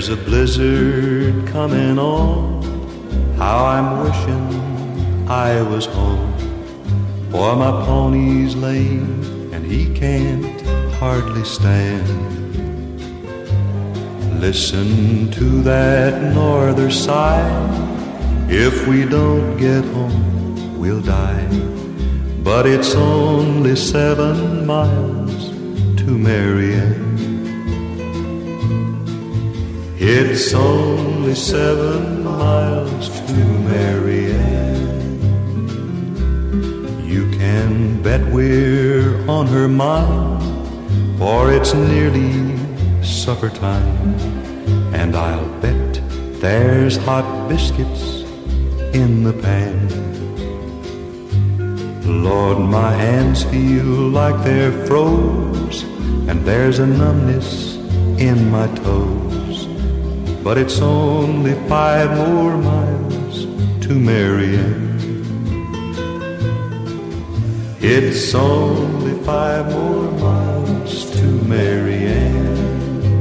There's a blizzard coming on. How I'm wishing I was home. For my pony's lame and he can't hardly stand. Listen to that norther sigh. If we don't get home, we'll die. But it's only 7 miles to Marianne. It's only 7 miles to Marianne. You can bet we're on her mind, for it's nearly supper time. And I'll bet there's hot biscuits in the pan. Lord, my hands feel like they're froze, and there's a numbness in my toes. But it's only 5 more miles to Marianne. It's only 5 more miles to Marianne.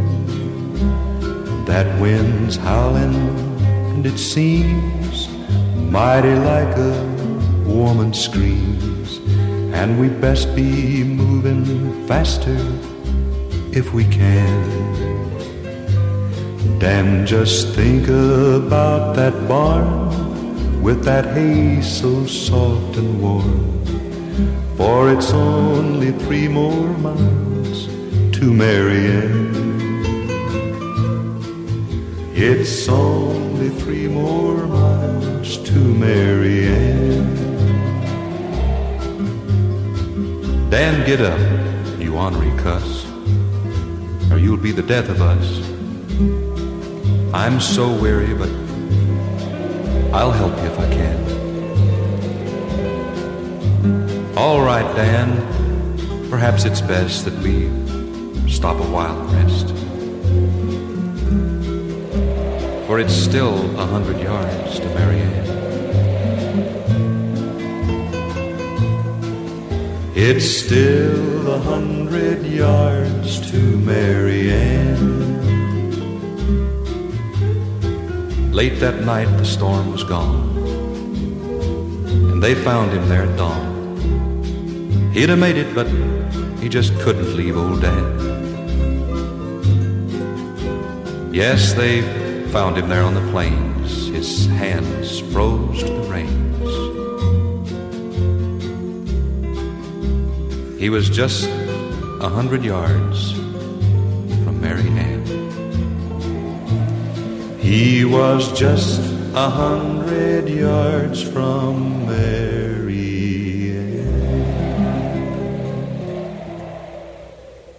That wind's howling, and it seems mighty like a woman screams. And we'd best be moving faster if we can. Dan, just think about that barn with that hay so soft and warm. For it's only 3 more miles to Marianne. It's only 3 more miles to Marianne. Dan, get up, you ornery cuss, or you'll be the death of us. I'm so weary, but I'll help you if I can. All right, Dan, perhaps it's best that we stop a while and rest. For it's still 100 yards to Marianne. It's still 100 yards to Marianne. Late that night the storm was gone, and they found him there at dawn. He'd have made it, but he just couldn't leave old Dan. Yes, they found him there on the plains, his hands froze to the reins. He was just 100 yards from Marianne. He was just 100 yards from Marianne.